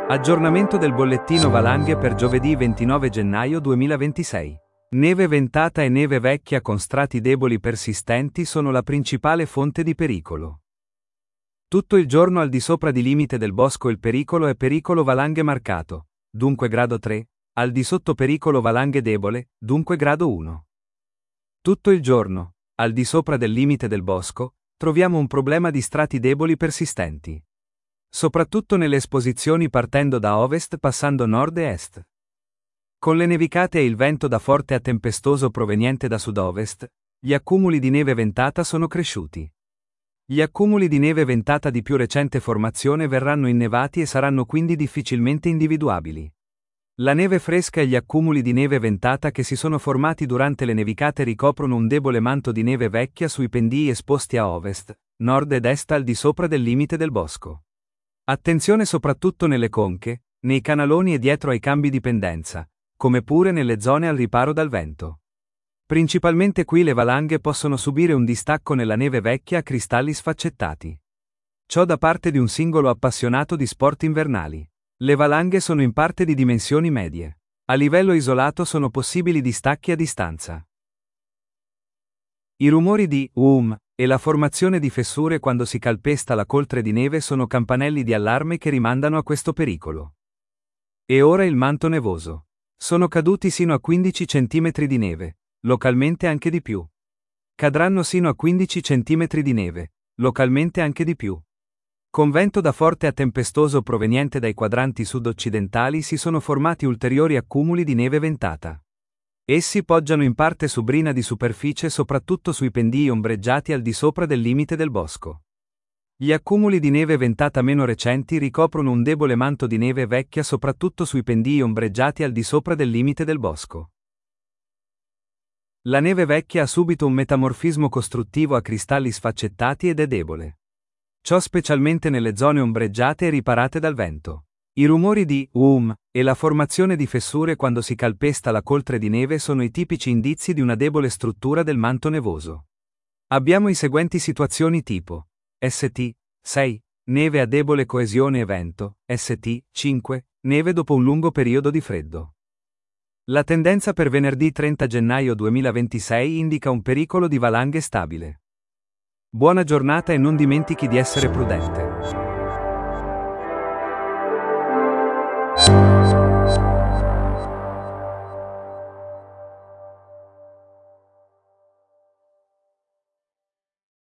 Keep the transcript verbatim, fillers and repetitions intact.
Aggiornamento del bollettino valanghe per giovedì ventinove gennaio duemilaventisei. Neve ventata e neve vecchia con strati deboli persistenti sono la principale fonte di pericolo. Tutto il giorno al di sopra di limite del bosco il pericolo è pericolo valanghe marcato, dunque grado tre, al di sotto pericolo valanghe debole, dunque grado uno. Tutto il giorno, al di sopra del limite del bosco, troviamo un problema di strati deboli persistenti. Soprattutto nelle esposizioni partendo da ovest passando nord e est. Con le nevicate e il vento da forte a tempestoso proveniente da sud-ovest, gli accumuli di neve ventata sono cresciuti. Gli accumuli di neve ventata di più recente formazione verranno innevati e saranno quindi difficilmente individuabili. La neve fresca e gli accumuli di neve ventata che si sono formati durante le nevicate ricoprono un debole manto di neve vecchia sui pendii esposti a ovest, nord ed est al di sopra del limite del bosco. Attenzione soprattutto nelle conche, nei canaloni e dietro ai cambi di pendenza, come pure nelle zone al riparo dal vento. Principalmente qui le valanghe possono subire un distacco nella neve vecchia a cristalli sfaccettati. Ciò da parte di un singolo appassionato di sport invernali. Le valanghe sono in parte di dimensioni medie. A livello isolato sono possibili distacchi a distanza. I rumori di um e la formazione di fessure quando si calpesta la coltre di neve sono campanelli di allarme che rimandano a questo pericolo. E ora il manto nevoso. Sono caduti sino a quindici centimetri di neve, localmente anche di più. Cadranno sino a quindici centimetri di neve, localmente anche di più. Con vento da forte a tempestoso proveniente dai quadranti sud-occidentali si sono formati ulteriori accumuli di neve ventata. Essi poggiano in parte su brina di superficie soprattutto sui pendii ombreggiati al di sopra del limite del bosco. Gli accumuli di neve ventata meno recenti ricoprono un debole manto di neve vecchia soprattutto sui pendii ombreggiati al di sopra del limite del bosco. La neve vecchia ha subito un metamorfismo costruttivo a cristalli sfaccettati ed è debole. Ciò specialmente nelle zone ombreggiate e riparate dal vento. I rumori di um e la formazione di fessure quando si calpesta la coltre di neve sono i tipici indizi di una debole struttura del manto nevoso. Abbiamo i seguenti situazioni tipo S T sei, neve a debole coesione e vento, S T cinque, neve dopo un lungo periodo di freddo. La tendenza per venerdì trenta gennaio duemilaventisei indica un pericolo di valanghe stabile. Buona giornata e non dimentichi di essere prudente.